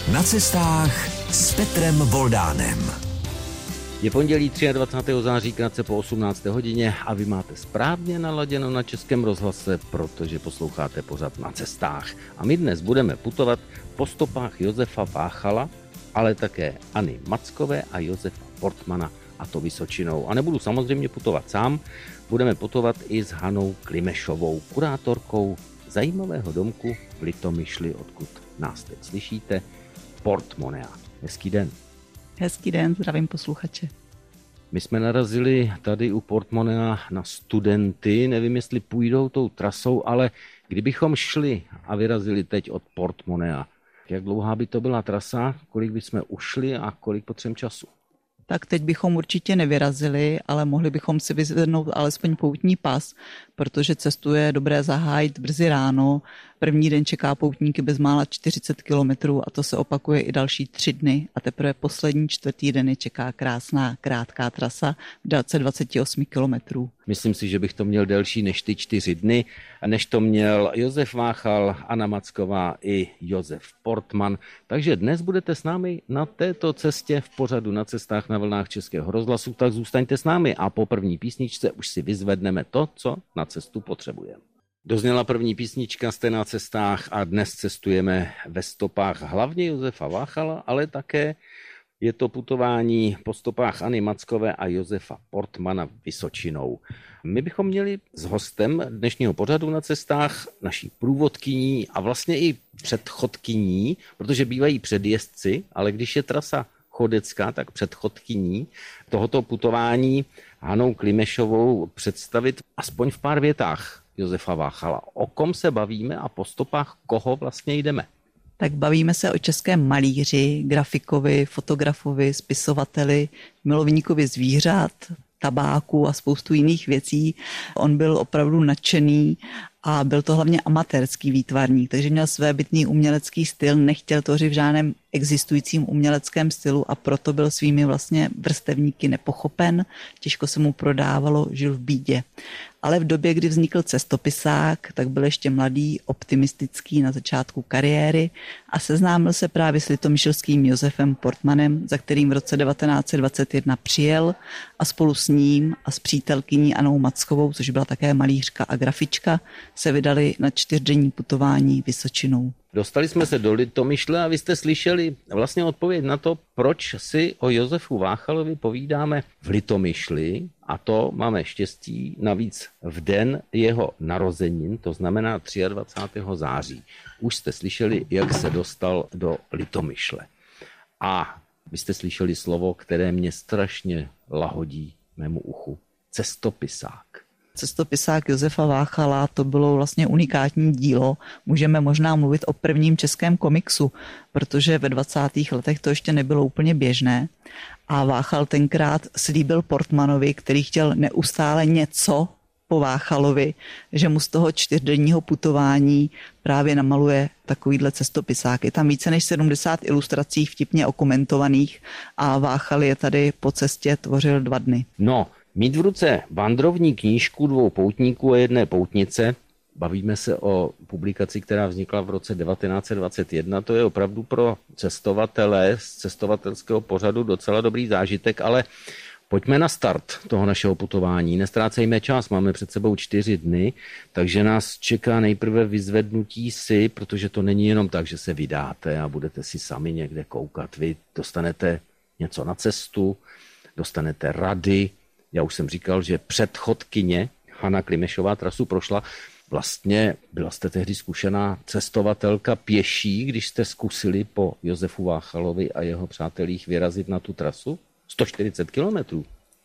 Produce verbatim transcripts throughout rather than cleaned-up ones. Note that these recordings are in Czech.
Na cestách s Petrem Voldánem. Je pondělí dvacátého třetího září, krátce po osmnácté hodině a vy máte správně naladěno na Českém rozhlase, protože posloucháte pořad Na cestách. A my dnes budeme putovat po stopách Josefa Váchala, ale také Anny Mackové a Josefa Portmana, a to Vysočinou. A nebudu samozřejmě putovat sám, budeme putovat i s Hanou Klimešovou, kurátorkou zajímavého domku v Litomyšli, odkud nás teď slyšíte, Portmonea. Hezký den. Hezký den, zdravím posluchače. My jsme narazili tady u Portmonea na studenty, nevím, jestli půjdou tou trasou, ale kdybychom šli a vyrazili teď od Portmonea, jak dlouhá by to byla trasa, kolik bychom ušli a kolik potřebujeme času? Tak teď bychom určitě nevyrazili, ale mohli bychom si vyzvednout alespoň poutní pas, protože cestu je dobré zahájit brzy ráno. První den čeká poutníky bezmála čtyřicet kilometrů a to se opakuje i další tři dny. A teprve poslední čtvrtý den je čeká krásná krátká trasa v délce dvacet osm kilometrů. Myslím si, že bych to měl delší než ty čtyři dny, než to měl Josef Váchal, Anna Macková i Josef Portman. Takže dnes budete s námi na této cestě v pořadu Na cestách na vlnách Českého rozhlasu, tak zůstaňte s námi a po první písničce už si vyzvedneme to, co na cestu potřebujeme. Dozněla první písnička, jste na cestách a dnes cestujeme ve stopách hlavně Josefa Váchala, ale také je to putování po stopách Anny Mackové a Josefa Portmana Vysočinou. My bychom měli s hostem dnešního pořadu Na cestách, naší průvodkyní a vlastně i předchodkyní, protože bývají předjezdci, ale když je trasa chodecká, tak předchodkyní tohoto putování Hanou Klimešovou představit aspoň v pár větách Josefa Váchala. O kom se bavíme a po stopách koho vlastně jdeme? Tak bavíme se o českém malíři, grafikovi, fotografovi, spisovateli, milovníkovi zvířat, tabáku a spoustu jiných věcí. On byl opravdu nadšený a byl to hlavně amatérský výtvarník, takže měl svébytný umělecký styl, nechtěl tvořit v žádném existujícím uměleckém stylu a proto byl svými vlastně vrstevníky nepochopen, těžko se mu prodávalo, žil v bídě. Ale v době, kdy vznikl Cestopisák, tak byl ještě mladý, optimistický na začátku kariéry a seznámil se právě s litomyšlským Josefem Portmanem, za kterým v roce devatenáct set dvacet jedna přijel a spolu s ním a s přítelkyní Annou Mackovou, což byla také malířka a grafička, se vydali na čtyřdenní putování Vysočinou. Dostali jsme se do Litomyšle a vy jste slyšeli vlastně odpověď na to, proč si o Josefu Váchalovi povídáme v Litomyšli, a to máme štěstí navíc v den jeho narozenin, to znamená dvacátého třetího září. Už jste slyšeli, jak se dostal do Litomyšle. A vy jste slyšeli slovo, které mě strašně lahodí mému uchu. Cestopisák. Cestopisák Josefa Váchala, to bylo vlastně unikátní dílo. Můžeme možná mluvit o prvním českém komiksu, protože ve dvacátých letech to ještě nebylo úplně běžné. A Váchal tenkrát slíbil Portmanovi, který chtěl neustále něco po Váchalovi, že mu z toho čtyřdenního putování právě namaluje takovýhle cestopisák. Je tam více než sedmdesát ilustrací vtipně okomentovaných a Váchal je tady po cestě tvořil dva dny. No, mít v ruce vandrovní knížku dvou poutníků a jedné poutnice, bavíme se o publikaci, která vznikla v roce devatenáct set dvacet jedna, to je opravdu pro cestovatele z cestovatelského pořadu docela dobrý zážitek, ale pojďme na start toho našeho putování. Nestrácejme čas, máme před sebou čtyři dny, takže nás čeká nejprve vyzvednutí si, protože to není jenom tak, že se vydáte a budete si sami někde koukat. Vy dostanete něco na cestu, dostanete rady. Já už jsem říkal, že předchodkyně Hana Klimešová trasu prošla. Vlastně byla jste tehdy zkušená cestovatelka pěší, když jste zkusili po Josefu Váchalovi a jeho přátelích vyrazit na tu trasu? sto čtyřicet kilometrů.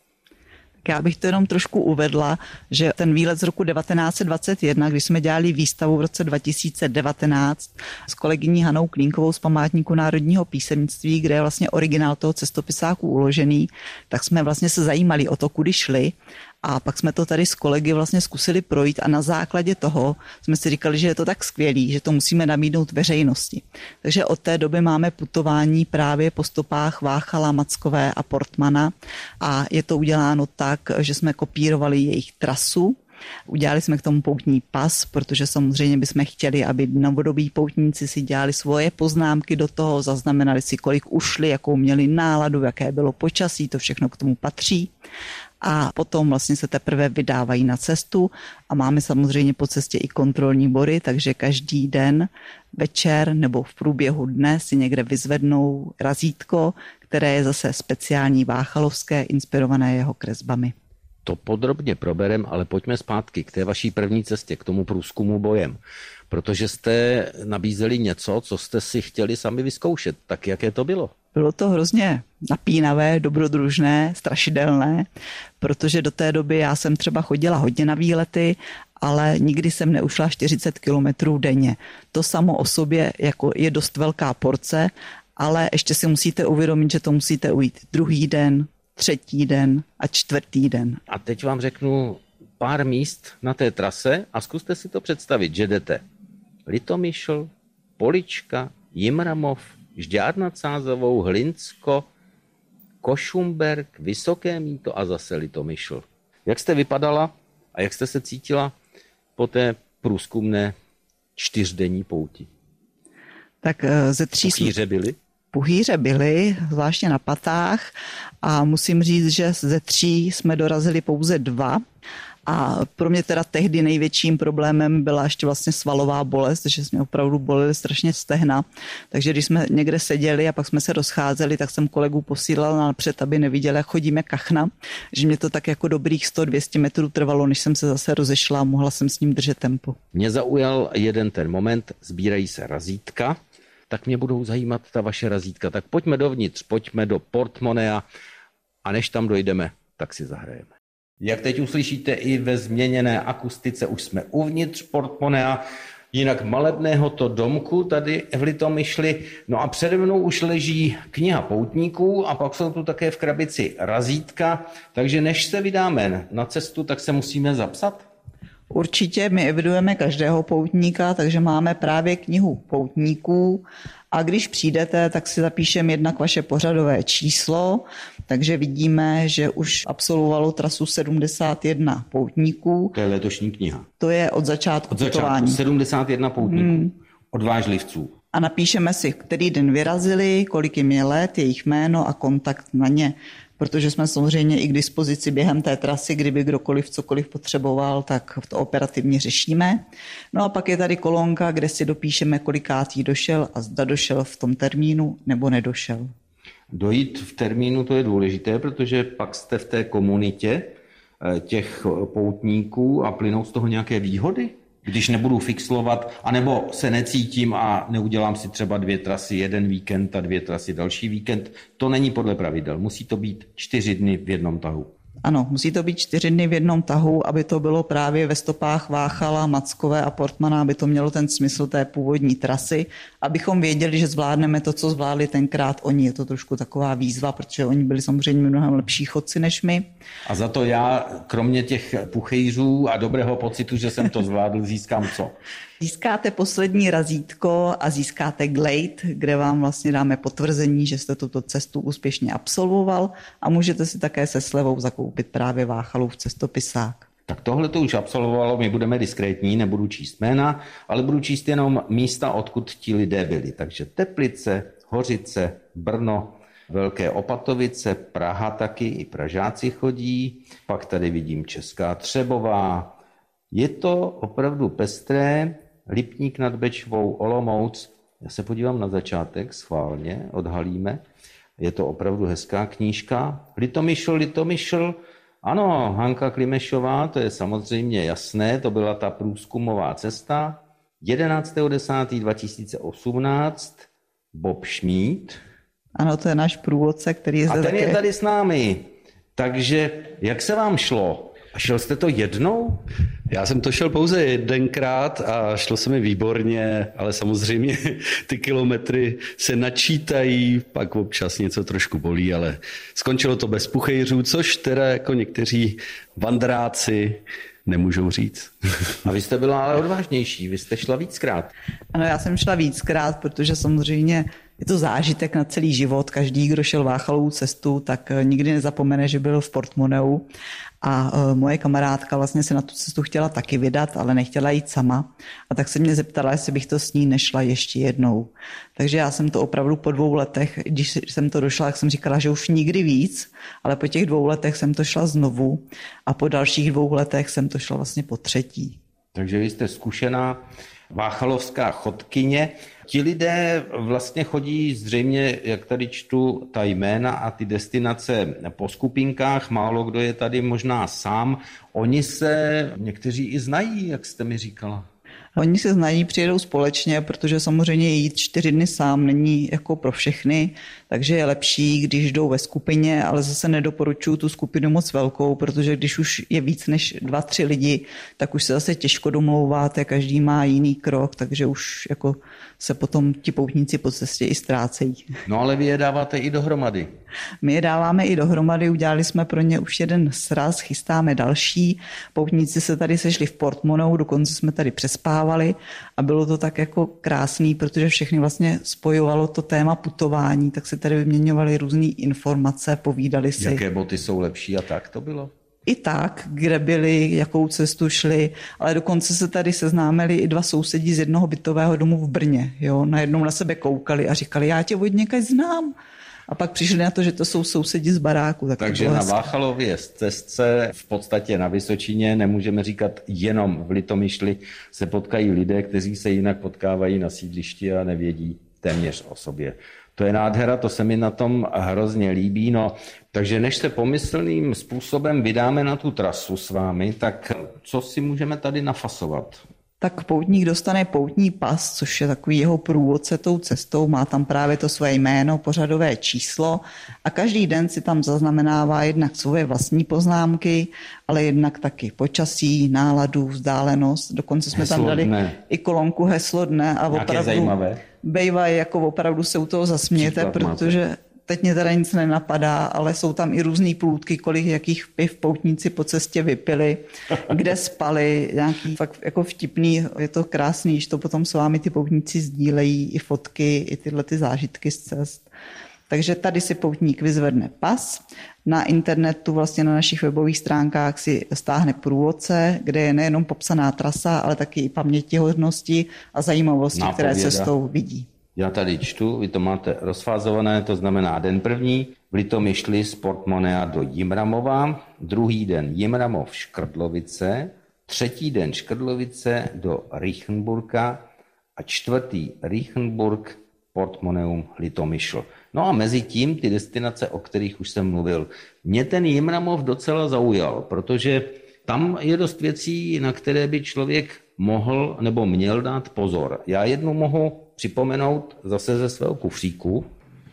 Já bych to jenom trošku uvedla, že ten výlet z roku devatenáct set dvacet jedna, když jsme dělali výstavu v roce dva tisíce devatenáct s kolegyní Hanou Klínkovou z Památníku národního písemnictví, kde je vlastně originál toho cestopisáku uložený, tak jsme vlastně se zajímali o to, kudy šli. A pak jsme to tady s kolegy vlastně zkusili projít a na základě toho jsme si říkali, že je to tak skvělý, že to musíme nabídnout veřejnosti. Takže od té doby máme putování právě po stopách Váchala, Mackové a Portmana a je to uděláno tak, že jsme kopírovali jejich trasu Udělali jsme k tomu poutní pas, protože samozřejmě bychom chtěli, aby novodobí poutníci si dělali svoje poznámky do toho, zaznamenali si, kolik ušli, jakou měli náladu, jaké bylo počasí, to všechno k tomu patří. A potom vlastně se teprve vydávají na cestu a máme samozřejmě po cestě i kontrolní bory, takže každý den, večer nebo v průběhu dne si někde vyzvednou razítko, které je zase speciální váchalovské, inspirované jeho kresbami. To podrobně proberem, ale pojďme zpátky k té vaší první cestě, k tomu průzkumu bojem. Protože jste nabízeli něco, co jste si chtěli sami vyzkoušet. Tak jaké to bylo? Bylo to hrozně napínavé, dobrodružné, strašidelné, protože do té doby já jsem třeba chodila hodně na výlety, ale nikdy jsem neušla čtyřicet kilometrů denně. To samo o sobě jako je dost velká porce, ale ještě si musíte uvědomit, že to musíte ujít druhý den, třetí den a čtvrtý den. A teď vám řeknu pár míst na té trase a zkuste si to představit, že jdete Litomyšl, Polička, Jimramov, Žďár nad Sázavou, Hlinsko, Košumberk, Vysoké Mýto a zase Litomyšl. Jak jste vypadala a jak jste se cítila po té průzkumné čtyřdenní pouti? Tak ze tří Puchýře byly? Puchýře byly, zvláště na patách, a musím říct, že ze tří jsme dorazili pouze dva. A pro mě teda tehdy největším problémem byla ještě vlastně svalová bolest, že jsme opravdu bolely strašně stehna. Takže když jsme někde seděli a pak jsme se rozcházeli, tak jsem kolegu posílala napřed, aby neviděl, jak chodíme kachna. Že mě to tak jako dobrých sto dvě stě metrů trvalo, než jsem se zase rozešla a mohla jsem s ním držet tempo. Mě zaujal jeden ten moment, sbírají se razítka, tak mě budou zajímat ta vaše razítka. Tak pojďme dovnitř, pojďme do portmonea a než tam dojdeme, tak si zahrajeme. Jak teď uslyšíte i ve změněné akustice, už jsme uvnitř portmonea, jinak malebného to domku tady v Litomyšli. No a přede mnou už leží kniha poutníků a pak jsou tu také v krabici razítka, takže než se vydáme na cestu, tak se musíme zapsat. Určitě, my evidujeme každého poutníka, takže máme právě knihu poutníků a když přijdete, tak si zapíšeme jednak vaše pořadové číslo, takže vidíme, že už absolvovalo trasu sedmdesát jedna poutníků. To je letošní kniha. To je od začátku Od začátku putování. sedmdesát jedna poutníků, hmm. odvážlivců. A napíšeme si, který den vyrazili, kolik jim je let, jejich jméno a kontakt na ně. Protože jsme samozřejmě i k dispozici během té trasy, kdyby kdokoliv cokoliv potřeboval, tak to operativně řešíme. No a pak je tady kolonka, kde si dopíšeme, kolikátý došel a zda došel v tom termínu nebo nedošel. Dojít v termínu, to je důležité, protože pak jste v té komunitě těch poutníků a plynou z toho nějaké výhody? Když nebudu fixlovat, anebo se necítím a neudělám si třeba dvě trasy jeden víkend a dvě trasy další víkend, to není podle pravidel. Musí to být čtyři dny v jednom tahu. Ano, musí to být čtyři dny v jednom tahu, aby to bylo právě ve stopách Váchala, Mackové a Portmana, aby to mělo ten smysl té původní trasy, abychom věděli, že zvládneme to, co zvládli tenkrát oni. Je to trošku taková výzva, protože oni byli samozřejmě mnohem lepší chodci než my. A za to já, kromě těch puchejřů a dobrého pocitu, že jsem to zvládl, získám co? Získáte poslední razítko a získáte glejt, kde vám vlastně dáme potvrzení, že jste tuto cestu úspěšně absolvoval a můžete si také se slevou zakoupit právě Váchalův cestopisák. Tak tohle to už absolvovalo, my budeme diskrétní, nebudu číst jména, ale budu číst jenom místa, odkud ti lidé byli. Takže Teplice, Hořice, Brno, Velké Opatovice, Praha taky, i Pražáci chodí, pak tady vidím Česká Třebová. Je to opravdu pestré, Lipník nad Bečvou, Olomouc. Já se podívám na začátek, schválně, odhalíme. Je to opravdu hezká knížka. Litomyšl, Litomyšl, ano, Hanka Klimešová, to je samozřejmě jasné, to byla ta průzkumová cesta. jedenáctého desátého dva tisíce osmnáct, Bob Schmid. Ano, to je náš průvodce, který je zde A ten také... je tady s námi. Takže jak se vám šlo? A šel jste to jednou? Já jsem to šel pouze jedenkrát a šlo se mi výborně, ale samozřejmě ty kilometry se načítají, pak občas něco trošku bolí, ale skončilo to bez puchejřů, což teda jako někteří vandráci nemůžou říct. A vy jste byla ale odvážnější, vy jste šla víckrát. Ano, já jsem šla víckrát, protože samozřejmě je to zážitek na celý život. Každý, kdo šel Váchalovou cestu, tak nikdy nezapomene, že byl v Portmoneu. A moje kamarádka vlastně se na tu cestu chtěla taky vydat, ale nechtěla jít sama. A tak se mě zeptala, jestli bych to s ní nešla ještě jednou. Takže já jsem to opravdu po dvou letech, když jsem to došla, tak jsem říkala, že už nikdy víc, ale po těch dvou letech jsem to šla znovu a po dalších dvou letech jsem to šla vlastně po třetí. Takže vy jste zkušená váchalovská chodkyně. Ti lidé vlastně chodí zřejmě, jak tady čtu, ta jména a ty destinace po skupinkách, málo kdo je tady možná sám. Oni se někteří i znají, jak jste mi říkala. Oni se znají, přijedou společně, protože samozřejmě jít čtyři dny sám není jako pro všechny, takže je lepší, když jdou ve skupině, ale zase nedoporučuju tu skupinu moc velkou, protože když už je víc než dva, tři lidi, tak už se zase těžko domlouváte, každý má jiný krok, takže už jako se potom ti poutníci po cestě i ztrácejí. No ale vy je dáváte i dohromady. My je dáváme i dohromady, udělali jsme pro ně už jeden sraz, chystáme další. Poutníci se tady sešli v Portmoneu, dokonce jsme tady přespávali a bylo to tak jako krásný, protože všechny vlastně spojovalo to téma putování, tak se tady vyměňovali různé informace, povídali si. Jaké boty jsou lepší a tak to bylo? I tak, kde byli, jakou cestu šli, ale dokonce se tady seznámili i dva sousedí z jednoho bytového domu v Brně. Jo? Najednou na sebe koukali a říkali, já tě od někde znám. A pak přišli na to, že to jsou sousedi z baráku. Tak Takže na Váchalově cestce, v podstatě na Vysočině, nemůžeme říkat jenom v Litomyšli, se potkají lidé, kteří se jinak potkávají na sídlišti a nevědí téměř o sobě. To je nádhera, to se mi na tom hrozně líbí. No, takže než se pomyslným způsobem vydáme na tu trasu s vámi, tak co si můžeme tady nafasovat? Tak poutník dostane poutní pas, což je takový jeho průvodce tou cestou, má tam právě to své jméno, pořadové číslo a každý den si tam zaznamenává jednak svoje vlastní poznámky, ale jednak taky počasí, náladu, vzdálenost. Dokonce jsme heslo tam dali dne. I kolonku heslo dne a nějaké opravdu zajímavé. Bejvají, jako opravdu se u toho zasmějete, Příklad protože máte. Teď mě teda nic nenapadá, ale jsou tam i různý plůtky, kolik jakých piv poutníci po cestě vypili, kde spali, nějaký fakt jako vtipný, je to krásný, že to potom s vámi ty poutníci sdílejí, i fotky, i tyhle ty zážitky z cest. Takže tady si poutník vyzvedne pas, na internetu vlastně na našich webových stránkách si stáhne průvodce, kde je nejenom popsaná trasa, ale taky i pamětihodnosti a zajímavosti, Nápověda. Které cestou vidí. Já tady čtu, vy to máte rozfázované, to znamená den první, v Litomyšli z Portmonea do Jimramova, druhý den Jimramov Škrdlovice, třetí den Škrdlovice do Riechenburka a čtvrtý Riechenburg, Portmoneum, Litomyšl. No a mezi tím ty destinace, o kterých už jsem mluvil. Mě ten Jimramov docela zaujal, protože tam je dost věcí, na které by člověk mohl nebo měl dát pozor. Já jednu mohu připomenout zase ze svého kufříku.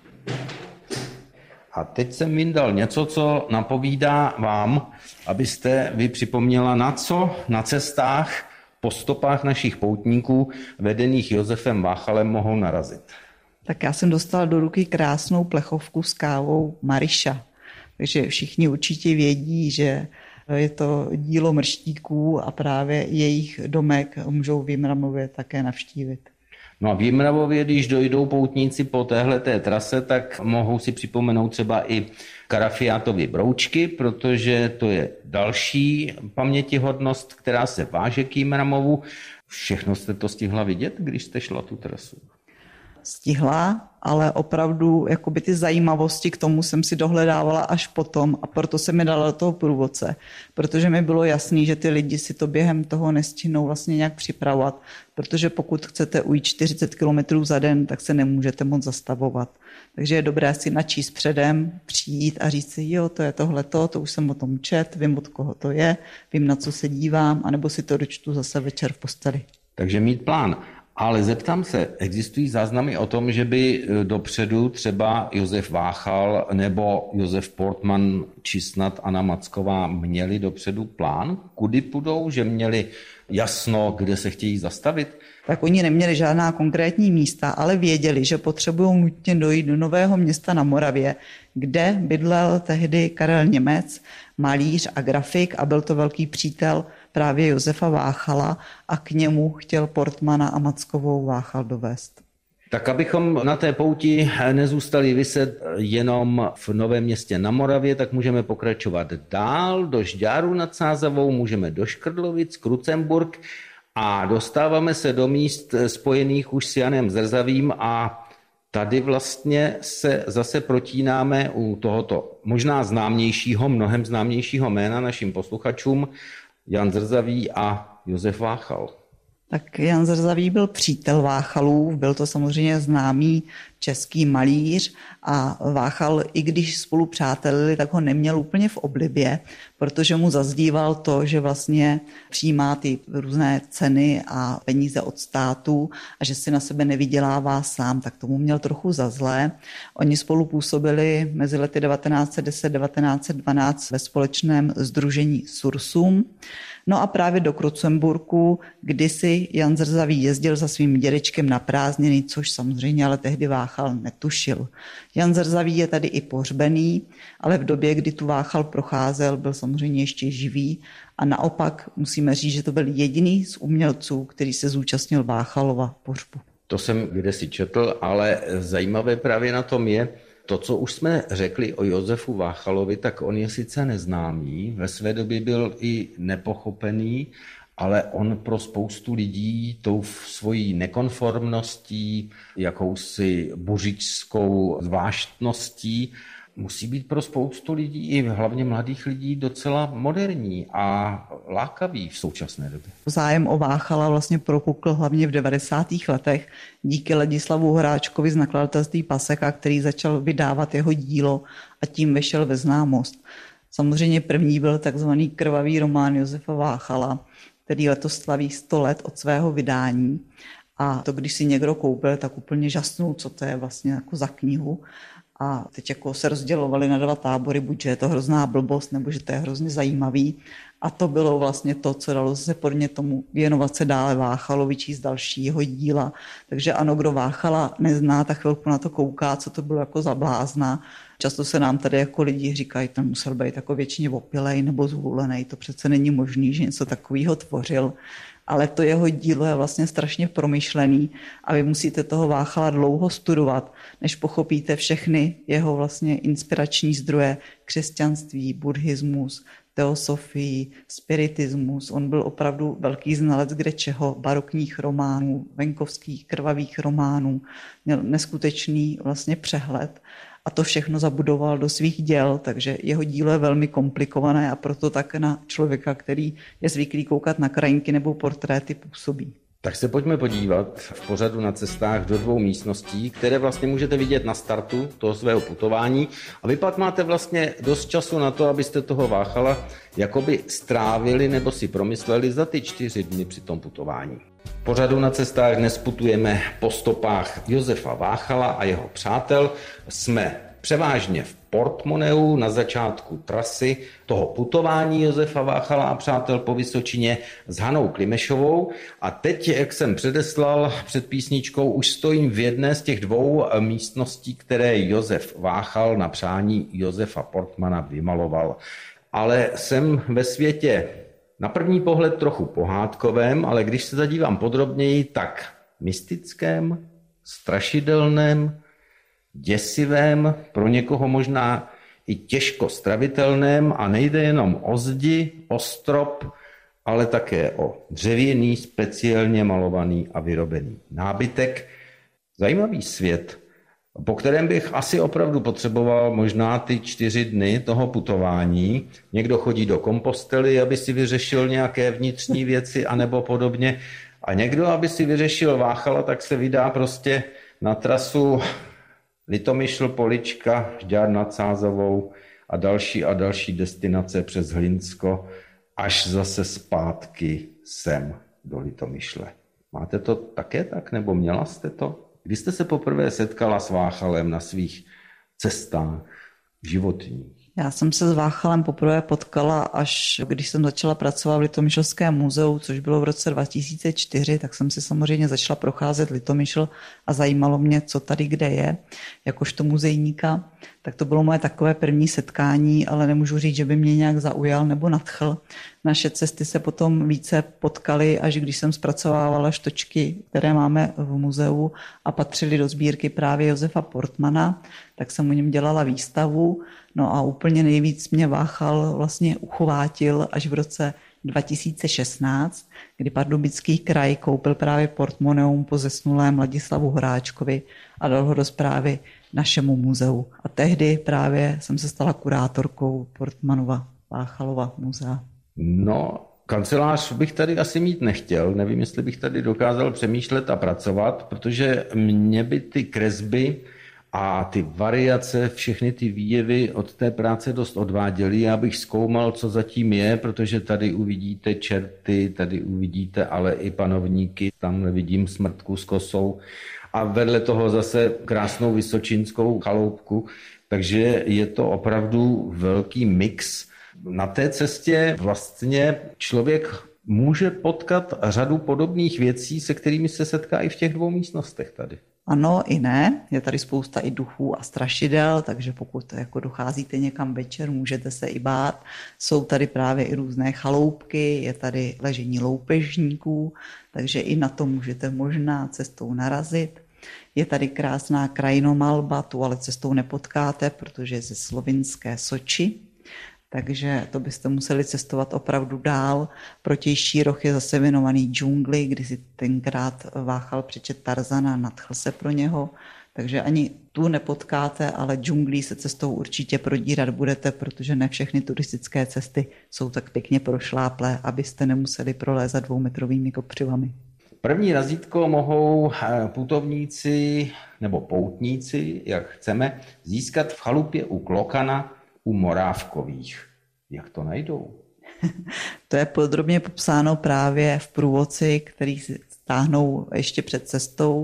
A teď jsem vyndal něco, co napovídá vám, abyste vy připomněla, na co na cestách po stopách našich poutníků vedených Josefem Váchalem mohou narazit. Tak já jsem dostala do ruky krásnou plechovku s kávou Mariša. Takže všichni určitě vědí, že je to dílo mrštíků a právě jejich domek můžou v Jimramově také navštívit. No a v Jimravově, když dojdou poutníci po téhleté trase, tak mohou si připomenout třeba i Karafiátovy broučky, protože to je další pamětihodnost, která se váže k Jimramovu. Všechno jste to stihla vidět, když jste šla tu trasu? Stihla, ale opravdu jakoby ty zajímavosti k tomu jsem si dohledávala až potom a proto se mi dala do toho průvodce, protože mi bylo jasný, že ty lidi si to během toho nestihnou vlastně nějak připravovat, protože pokud chcete ujít čtyřicet kilometrů za den, tak se nemůžete moc zastavovat. Takže je dobré si načíst předem, přijít a říct si, jo, to je tohleto, to už jsem o tom čet, vím, od koho to je, vím, na co se dívám, anebo si to dočtu zase večer v posteli. Takže mít plán. Ale zeptám se, existují záznamy o tom, že by dopředu třeba Josef Váchal nebo Josef Portman či snad Anna Macková měli dopředu plán, kudy půjdou, že měli jasno, kde se chtějí zastavit? tak oni neměli žádná konkrétní místa, ale věděli, že potřebují nutně dojít do Nového Města na Moravě, kde bydlel tehdy Karel Němec, malíř a grafik a byl to velký přítel právě Josefa Váchala a k němu chtěl Portmana a Mackovou Váchal dovést. Tak abychom na té pouti nezůstali viset jenom v Novém Městě na Moravě, tak můžeme pokračovat dál do Žďáru nad Sázavou, můžeme do Škrdlovic, Krucemburk a dostáváme se do míst spojených už s Janem Zrzavým a tady vlastně se zase protínáme u tohoto možná známějšího, mnohem známějšího jména našim posluchačům, Jan Zrzavý a Josef Váchal. Tak Jan Zrzavý byl přítel Váchalův, byl to samozřejmě známý český malíř a Váchal, i když spolu přátelili, tak ho neměl úplně v oblibě, protože mu zazdíval to, že vlastně přijímá ty různé ceny a peníze od státu a že si na sebe nevydělává sám, tak tomu měl trochu za zlé. Oni spolu působili mezi lety devatenáct set deset devatenáct set dvanáct ve společném sdružení Sursum. No a právě do Krucemburku kdysi Jan Zrzavý jezdil za svým dědečkem na prázdniny, což samozřejmě ale tehdy Váchal netušil. Jan Zrzavý je tady i pohřbený, ale v době, kdy tu Váchal procházel, byl samozřejmě ještě živý a naopak musíme říct, že to byl jediný z umělců, který se zúčastnil Váchalova pohřbu. To jsem kdesi četl, ale zajímavé právě na tom je, to, co už jsme řekli o Josefu Váchalovi, tak on je sice neznámý, ve své době byl i nepochopený, ale on pro spoustu lidí tou svojí nekonformností, jakousi buřičskou zvláštností, musí být pro spoustu lidí, i hlavně mladých lidí, docela moderní a lákavý v současné době. Zájem o Váchala vlastně propukl hlavně v devadesátých letech díky Ladislavu Horáčkovi z nakladatelství Paseka, který začal vydávat jeho dílo a tím vešel ve známost. Samozřejmě první byl takzvaný krvavý román Josefa Váchala, který letos slaví sto let od svého vydání. A to, když si někdo koupil, tak úplně žasnul, co to je vlastně jako za knihu. A teď jako se rozdělovali na dva tábory, buď že je to hrozná blbost, nebo že to je hrozně zajímavý. A to bylo vlastně to, co dalo se podně tomu věnovat se dále Váchalovi, číst dalšího díla. Takže ano, kdo Váchala nezná, tak chvilku na to kouká, co to bylo jako za blázna. Často se nám tady jako lidi říkají, ten musel být jako většině opilej nebo zhulenej. To přece není možný, že něco takového tvořil. Ale to jeho dílo je vlastně strašně promyšlený a vy musíte toho Váchala dlouho studovat, než pochopíte všechny jeho vlastně inspirační zdroje, křesťanství, buddhismus, teosofii, spiritismus. On byl opravdu velký znalec kdečeho, barokních románů, venkovských, krvavých románů. Měl neskutečný vlastně přehled a to všechno zabudoval do svých děl, takže jeho dílo je velmi komplikované a proto tak na člověka, který je zvyklý koukat na krajinky nebo portréty, působí. Tak se pojďme podívat v pořadu Na cestách do dvou místností, které vlastně můžete vidět na startu toho svého putování a vy pak máte vlastně dost času na to, abyste toho Váchala jakoby strávili nebo si promysleli za ty čtyři dny při tom putování. V pořadu Na cestách dnes putujeme po stopách Josefa Váchala a jeho přátel. Jsme převážně v Portmoneu na začátku trasy toho putování Josefa Váchala a přátel po Vysočině s Hanou Klimešovou. A teď, jak jsem předeslal před písničkou, už stojím v jedné z těch dvou místností, které Josef Váchal na přání Josefa Portmana vymaloval. Ale jsem ve světě na první pohled trochu pohádkovém, ale když se zadívám podrobněji, tak mystickém, strašidelném, děsivém, pro někoho možná i těžko stravitelném a nejde jenom o zdi, o strop, ale také o dřevěný, speciálně malovaný a vyrobený nábytek. Zajímavý svět, po kterém bych asi opravdu potřeboval možná ty čtyři dny toho putování. Někdo chodí do Kompostely, aby si vyřešil nějaké vnitřní věci anebo podobně. A někdo, aby si vyřešil Váchala, tak se vydá prostě na trasu Litomyšl, Polička, Žďár nad Sázavou a další a další destinace přes Hlinsko, až zase zpátky sem do Litomyšle. Máte to také tak, nebo měla jste to? Kdy jste se poprvé setkala s Váchalem na svých cestách životních? Já jsem se s Váchalem poprvé potkala, až když jsem začala pracovat v Litomyšlském muzeu, což bylo v roce dva tisíce čtyři, tak jsem si samozřejmě začala procházet Litomyšl a zajímalo mě, co tady kde je, jakožto muzejníka. Tak to bylo moje takové první setkání, ale nemůžu říct, že by mě nějak zaujal nebo nadchl. Naše cesty se potom více potkaly, až když jsem zpracovávala štočky, které máme v muzeu a patřily do sbírky právě Josefa Portmana, tak jsem o něm dělala výstavu. No a úplně nejvíc mě Váchal vlastně uchvátil až v roce dva tisíce šestnáct, kdy Pardubický kraj koupil právě portmoneum po zesnulém Ladislavu Horáčkovi a dal ho do správy našemu muzeu. A tehdy právě jsem se stala kurátorkou Portmanova Váchalova muzea. No, kancelář bych tady asi mít nechtěl. Nevím, jestli bych tady dokázal přemýšlet a pracovat, protože mě by ty kresby a ty variace, všechny ty výjevy od té práce dost odváděly. Já bych zkoumal, co zatím je, protože tady uvidíte čerty, tady uvidíte ale i panovníky, tam vidím smrtku s kosou a vedle toho zase krásnou vysočinskou chaloupku. Takže je to opravdu velký mix. Na té cestě vlastně člověk může potkat řadu podobných věcí, se kterými se setká i v těch dvou místnostech tady. Ano i ne, je tady spousta i duchů a strašidel, takže pokud jako docházíte někam večer, můžete se i bát. Jsou tady právě i různé chaloupky, je tady ležení loupežníků, takže i na to můžete možná cestou narazit. Je tady krásná krajinomalba, tu ale cestou nepotkáte, protože je ze slovinské Soči. Takže to byste museli cestovat opravdu dál. Protější roh je zase věnovaný džungli, kdy si tenkrát Váchal přečet Tarzana, nadchl se pro něho. Takže ani tu nepotkáte, ale džunglí se cestou určitě prodírat budete, protože ne všechny turistické cesty jsou tak pěkně prošláplé, abyste nemuseli prolézat dvoumetrovými kopřivami. První razítko mohou putovníci nebo poutníci, jak chceme, získat v chalupě u Klokana u Morávkových. Jak to najdou? To je podrobně popsáno právě v průvodci, který si stáhnou ještě před cestou.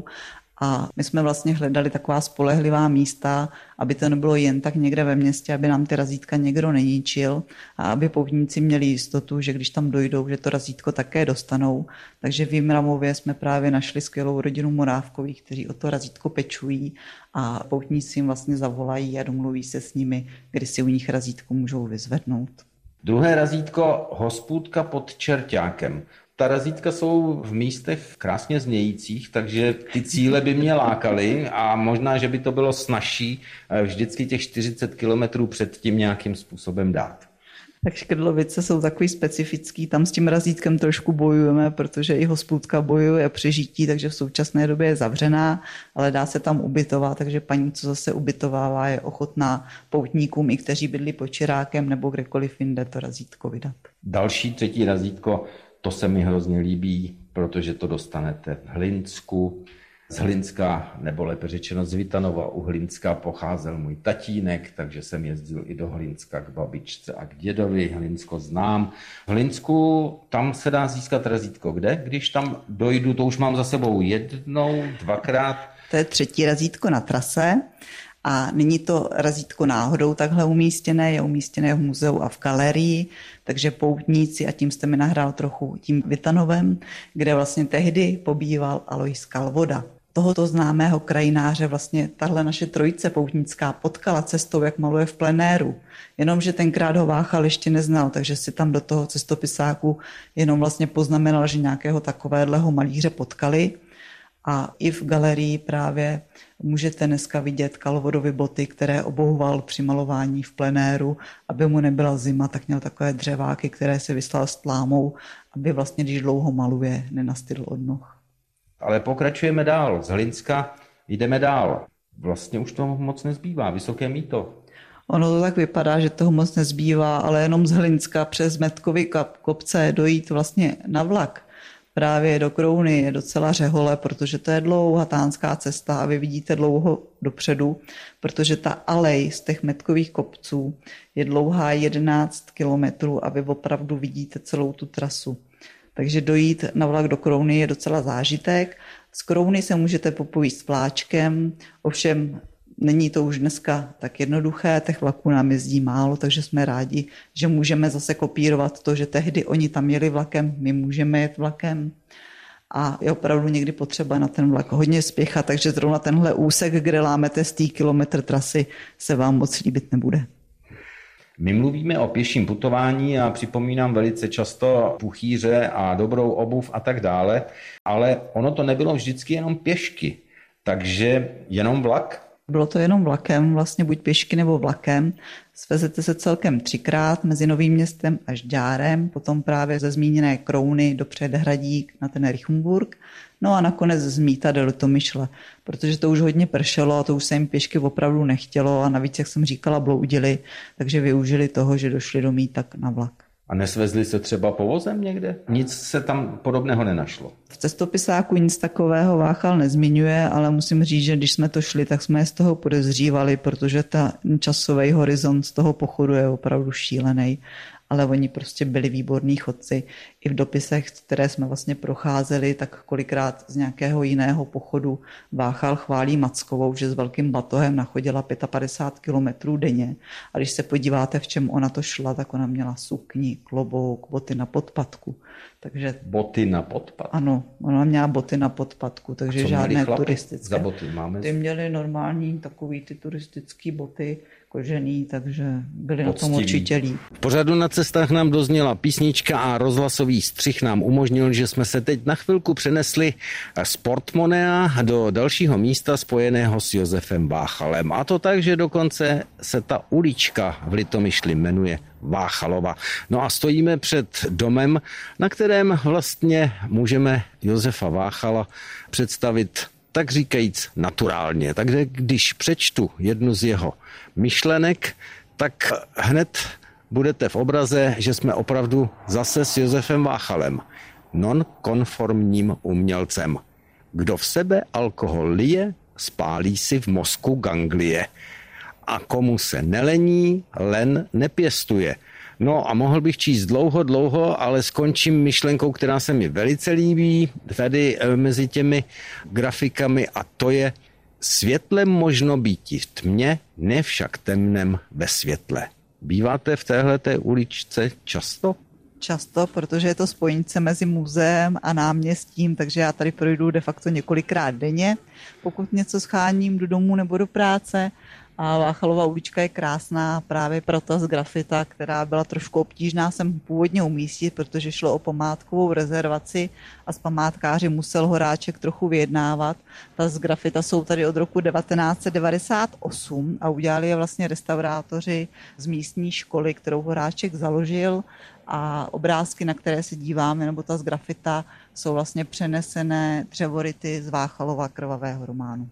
A my jsme vlastně hledali taková spolehlivá místa, aby to nebylo jen tak někde ve městě, aby nám ty razítka někdo neníčil a aby poutníci měli jistotu, že když tam dojdou, že to razítko také dostanou. Takže v Jimramově jsme právě našli skvělou rodinu Morávkových, kteří o to razítko pečují a poutníci jim vlastně zavolají a domluví se s nimi, kdy si u nich razítko můžou vyzvednout. Druhé razítko Hospůdka pod Čerťákem. Ta razítka jsou v místech krásně znějících, takže ty cíle by mě lákaly a možná, že by to bylo snazší vždycky těch čtyřicet kilometrů předtím nějakým způsobem dát. Tak Škrlovice jsou takový specifický, tam s tím razítkem trošku bojujeme, protože i Hospůdka bojuje o přežití, takže v současné době je zavřená, ale dá se tam ubytovat, takže paní, co zase ubytovává, je ochotná poutníkům, i kteří bydlí pod Čirákem nebo kdekoliv jinde, to razítko vydat. Další, třetí razítko, to se mi hrozně líbí, protože to dostanete v Hlinsku. Z Hlinska, nebo lépe řečeno z Vitanova u Hlinska pocházel můj tatínek, takže jsem jezdil i do Hlinska k babičce a k dědovi. Hlinsko znám. V Hlinsku tam se dá získat razítko. Kde? Když tam dojdu, to už mám za sebou jednou, dvakrát. To je třetí razítko na trase. A není to razítko náhodou takhle umístěné, je umístěné v muzeu a v galerii, takže poutníci, a tím jste mi nahrál trochu tím Vitanovem, kde vlastně tehdy pobýval Alois Kalvoda. Tohoto známého krajináře vlastně tahle naše trojice poutnická potkala cestou, jak maluje v plenéru. Jenomže tenkrát ho Váchal ještě neznal, takže si tam do toho cestopisáku jenom vlastně poznamenal, že nějakého takovéhleho malíře potkali. A i v galerii právě můžete dneska vidět Kalvodovy boty, které obohoval při malování v plenéru, aby mu nebyla zima, tak měl takové dřeváky, které se vyslal s tlámou, aby vlastně, když dlouho maluje, nenastydl od noh. Ale pokračujeme dál. Z Hlinska jdeme dál. Vlastně už toho moc nezbývá. Vysoké Mýto. Ono to tak vypadá, že toho moc nezbývá, ale jenom z Hlinska přes Metkovy kopce dojít vlastně na vlak. Právě do Krouny je docela řehole, protože to je dlouhá tánská cesta a vy vidíte dlouho dopředu, protože ta alej z těch Metkových kopců je dlouhá jedenáct kilometrů a vy opravdu vidíte celou tu trasu. Takže dojít na vlak do Krouny je docela zážitek. Z Krouny se můžete popojit s vláčkem, ovšem Není to už dneska tak jednoduché, těch vlaků nám jezdí málo, takže jsme rádi, že můžeme zase kopírovat to, že tehdy oni tam jeli vlakem, my můžeme jet vlakem. A je opravdu někdy potřeba na ten vlak hodně spěchat, takže zrovna tenhle úsek, kde lámete z té kilometr trasy, se vám moc líbit nebude. My mluvíme o pěším putování a připomínám velice často puchýře a dobrou obuv a tak dále, ale ono to nebylo vždycky jenom pěšky, takže jenom vlak? Bylo to jenom vlakem, vlastně buď pěšky nebo vlakem. Svezete se celkem třikrát mezi Novým Městem a Žďárem, potom právě ze zmíněné Krouny do Předhradí na ten Richenburg, no a nakonec z Míta do Litomyšle, protože to už hodně pršelo a to už se jim pěšky opravdu nechtělo a navíc, jak jsem říkala, bloudili, takže využili toho, že došli do Míta na vlak. A nesvezli se třeba povozem někde? Nic se tam podobného nenašlo? V cestopisáku nic takového Váchal nezmiňuje, ale musím říct, že když jsme to šli, tak jsme je z toho podezřívali, protože ta časový horizont z toho pochodu je opravdu šílený. Ale oni prostě byli výborní chodci. I v dopisech, které jsme vlastně procházeli, tak kolikrát z nějakého jiného pochodu Váchal chválí Mackovou, že s velkým batohem nachodila padesát pět kilometrů denně. A když se podíváte, v čem ona to šla, tak ona měla sukni, klobouk, boty na podpatku. Takže... Boty na podpatku? Ano, ona měla boty na podpatku, takže žádné turistické. Za boty máme? Ty měli normální takový ty turistické boty, kožený, takže byli poctiví. Na tom určitě líp. V pořadu Na cestách nám dozněla písnička a rozhlasový střih nám umožnil, že jsme se teď na chvilku přenesli z Portmonea do dalšího místa spojeného s Josefem Váchalem. A to tak, že dokonce se ta ulička v Litomyšli jmenuje Váchalova. No a stojíme před domem, na kterém vlastně můžeme Josefa Váchala představit tak říkajíc naturálně. Takže když přečtu jednu z jeho myšlenek, tak hned budete v obraze, že jsme opravdu zase s Josefem Váchalem, nonkonformním umělcem. Kdo v sebe alkohol lije, spálí si v mozku ganglie. A komu se nelení, len nepěstuje. No a mohl bych číst dlouho, dlouho, ale skončím myšlenkou, která se mi velice líbí tady mezi těmi grafikami, a to je: světlem možno býti v tmě, ne však temnem ve světle. Býváte v téhleté uličce často? Často, protože je to spojnice mezi muzeem a náměstím, takže já tady projdu de facto několikrát denně, pokud něco scháním do domu nebo do práce. A Váchalova ulička je krásná právě proto z grafita, která byla trošku obtížná sem původně umístit, protože šlo o památkovou rezervaci a s památkáři musel Horáček trochu vyjednávat. Ta z grafita jsou tady od roku devatenáct set devadesát osm a udělali je vlastně restaurátoři z místní školy, kterou Horáček založil, a obrázky, na které se díváme, nebo ta z grafita, jsou vlastně přenesené dřevoryty z Váchalova krvavého románu.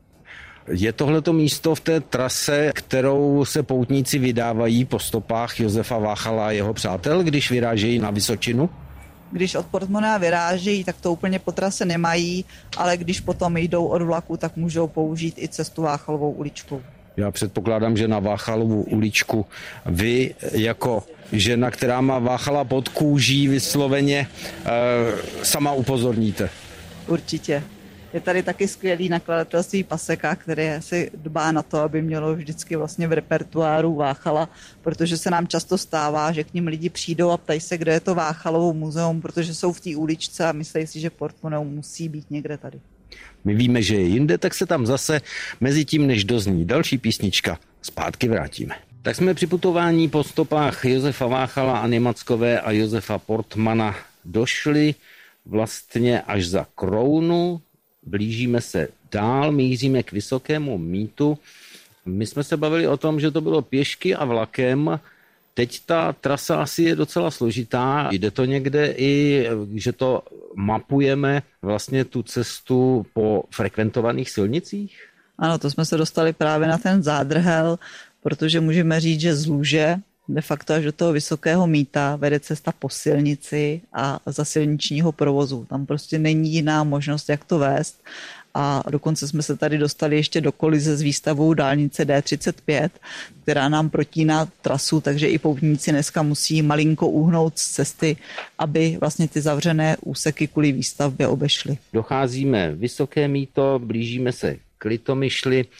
Je tohleto místo v té trase, kterou se poutníci vydávají po stopách Josefa Váchala a jeho přátel, když vyrážejí na Vysočinu? Když od Portmonea vyrážejí, tak to úplně po trase nemají, ale když potom jdou od vlaku, tak můžou použít i cestu Váchalovou uličkou. Já předpokládám, že na Váchalovu uličku vy jako žena, která má Váchala pod kůží, vysloveně e, sama upozorníte. Určitě. Je tady taky skvělý nakladatelství Paseka, které si dbá na to, aby mělo vždycky vlastně v repertoáru Váchala, protože se nám často stává, že k nim lidi přijdou a ptají se, kde je to Váchalovo muzeum, protože jsou v té uličce a myslí si, že Portmoneum musí být někde tady. My víme, že je jinde, tak se tam zase mezi tím, než dozní další písnička, zpátky vrátíme. Tak jsme při putování po stopách Josefa Váchala, Anny Mackové a Josefa Portmana došli vlastně až za Krounu. Blížíme se dál, míříme k Vysokému Mítu. My jsme se bavili o tom, že to bylo pěšky a vlakem. Teď ta trasa asi je docela složitá. Jde to někde i, že to mapujeme vlastně tu cestu po frekventovaných silnicích? Ano, to jsme se dostali právě na ten zádrhel, protože můžeme říct, že z Luže de facto až do toho Vysokého Míta vede cesta po silnici a za silničního provozu. Tam prostě není jiná možnost, jak to vést. A dokonce jsme se tady dostali ještě do kolize s výstavou dálnice D třicet pět, která nám protíná trasu, takže i poutníci dneska musí malinko uhnout z cesty, aby vlastně ty zavřené úseky kvůli výstavbě obešly. Docházíme Vysoké Míto, blížíme se k Litomyšli.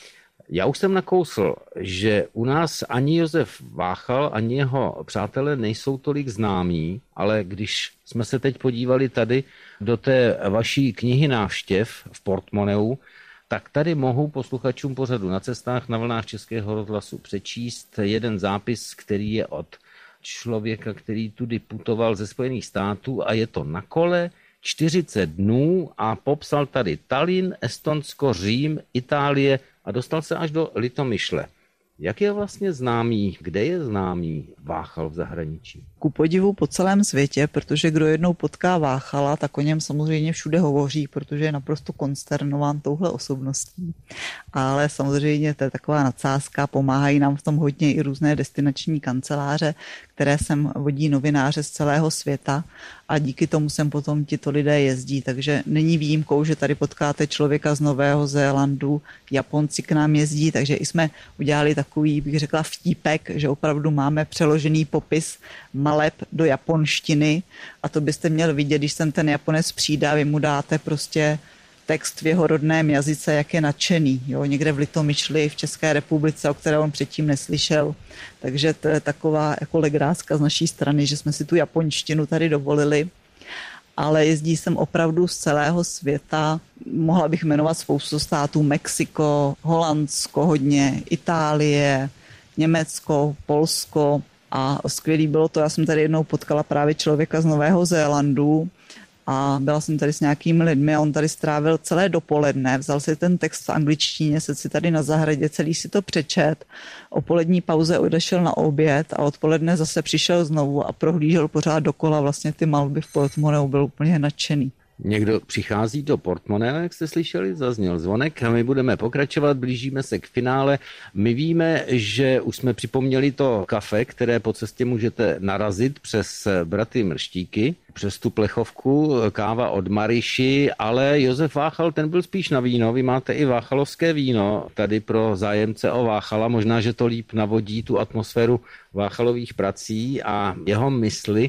Já už jsem nakousl, že u nás ani Josef Váchal, ani jeho přátelé nejsou tolik známí, ale když jsme se teď podívali tady do té vaší knihy návštěv v Portmoneu, tak tady mohu posluchačům pořadu Na cestách na vlnách Českého rozhlasu přečíst jeden zápis, který je od člověka, který tudy putoval ze Spojených států a je to na kole čtyřicet dnů a popsal tady Tallinn, Estonsko, Řím, Itálie a dostal se až do Litomyšle. Jak je vlastně známý, kde je známý Váchal v zahraničí? Ku podivu po celém světě, protože kdo jednou potká Váchala, tak o něm samozřejmě všude hovoří, protože je naprosto konsternován touhle osobností. Ale samozřejmě to je taková nadsázka, pomáhají nám v tom hodně i různé destinační kanceláře, které sem vodí novináře z celého světa a díky tomu sem potom tito lidé jezdí. Takže není výjimkou, že tady potkáte člověka z Nového Zélandu, Japonci k nám jezdí, takže i jsme udělali takový, bych řekla, vtípek, že opravdu máme přeložený popis maleb do japonštiny a to byste měl vidět, když sem ten Japonec přijde a vy mu dáte prostě text v jeho rodném jazyce, jak je nadšený. Jo? Někde v Litomyšli, v České republice, o které on předtím neslyšel. Takže to je taková jako legrácka z naší strany, že jsme si tu japonštinu tady dovolili. Ale jezdí sem opravdu z celého světa. Mohla bych jmenovat spoustu států. Mexiko, Holandsko hodně, Itálie, Německo, Polsko. A skvělý bylo to, já jsem tady jednou potkala právě člověka z Nového Zélandu a byla jsem tady s nějakými lidmi a on tady strávil celé dopoledne, vzal si ten text v angličtině, se si tady na zahradě, celý si to přečet, o polední pauze odešel na oběd a odpoledne zase přišel znovu a prohlížel pořád dokola vlastně ty malby v Portmoneu, byl úplně nadšený. Někdo přichází do Portmonea, jak jste slyšeli, zazněl zvonek a my budeme pokračovat, blížíme se k finále. My víme, že už jsme připomněli to kafe, které po cestě můžete narazit přes Bratry Mrštíky, přes tu plechovku, káva od Mariši, ale Josef Váchal, ten byl spíš na víno. Vy máte i váchalovské víno tady pro zájemce o Váchala, možná, že to líp navodí tu atmosféru Váchalových prací a jeho mysli,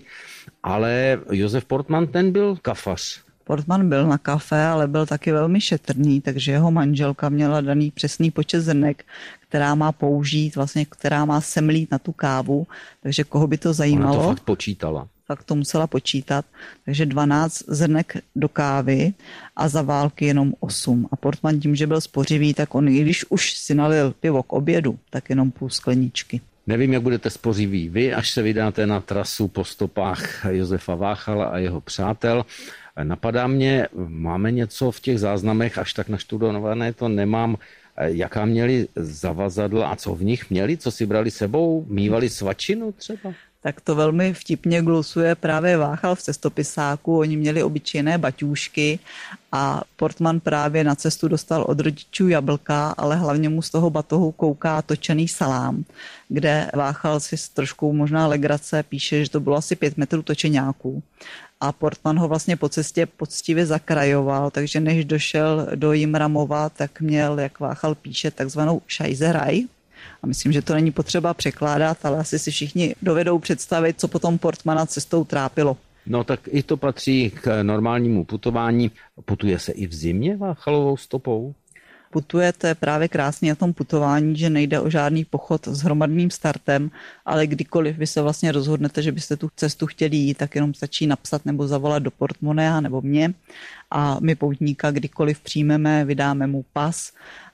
ale Josef Portman, ten byl kafař. Portman byl na kafe, ale byl taky velmi šetrný, takže jeho manželka měla daný přesný počet zrnek, která má použít, vlastně, která má semlít na tu kávu, takže koho by to zajímalo. Ona to fakt počítala. Fakt to musela počítat, takže dvanáct zrnek do kávy a za války jenom osm. A Portman tím, že byl spořivý, tak on, i když už si nalil pivo k obědu, tak jenom půl skleničky. Nevím, jak budete spořiví vy, až se vydáte na trasu po stopách Josefa Váchala a jeho přátel. Napadá mě, máme něco v těch záznamech, až tak naštudované to nemám, jaká měli zavazadla a co v nich měli, co si brali sebou, mívali svačinu třeba? Tak to velmi vtipně glusuje právě Váchal v cestopisáku. Oni měli obyčejné baťůžky a Portman právě na cestu dostal od rodičů jablka, ale hlavně mu z toho batohu kouká točený salám, kde Váchal si s troškou možná legrace píše, že to bylo asi pět metrů točeňáků. A Portman ho vlastně po cestě poctivě zakrajoval, takže než došel do Jimramova, tak měl, jak Váchal píše, takzvanou šajzeraj. A myslím, že to není potřeba překládat, ale asi si všichni dovedou představit, co potom Portmana cestou trápilo. No tak i to patří k normálnímu putování. Putuje se i v zimě Váchalovou stopou? Putuje, to je právě krásně na tom putování, že nejde o žádný pochod s hromadným startem, ale kdykoliv vy se vlastně rozhodnete, že byste tu cestu chtěli jít, tak jenom stačí napsat nebo zavolat do Portmonea nebo mě a my poutníka kdykoliv přijmeme, vydáme mu pas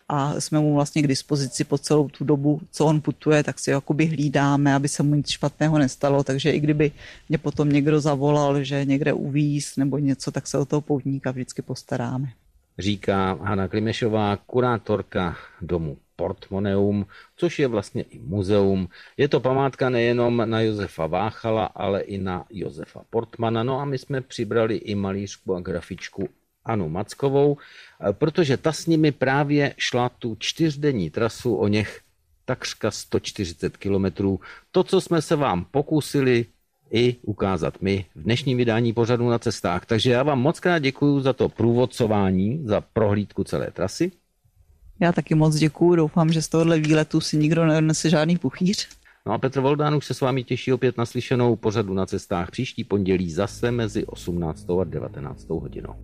a jsme mu vlastně k dispozici po celou tu dobu, co on putuje, tak si ho jakoby hlídáme, aby se mu nic špatného nestalo, takže i kdyby mě potom někdo zavolal, že někde uvíz nebo něco, tak se o toho poutníka vždycky postaráme. Říká Hana Klimešová, kurátorka domu Portmoneum, což je vlastně i muzeum. Je to památka nejenom na Josefa Váchala, ale i na Josefa Portmana. No a my jsme přibrali i malířku a grafičku Anu Mackovou, protože ta s nimi právě šla tu čtyřdenní trasu o něch takřka sto čtyřicet kilometrů. To, co jsme se vám pokusili i ukázat my v dnešním vydání pořadu Na cestách. Takže já vám moc krát děkuju za to průvodcování, za prohlídku celé trasy. Já taky moc děkuju, doufám, že z tohohle výletu si nikdo neodnese žádný puchýř. No a Petr Voldán už se s vámi těší opět na slyšenou pořadu Na cestách příští pondělí zase mezi osmnáctou a devatenáctou hodinou.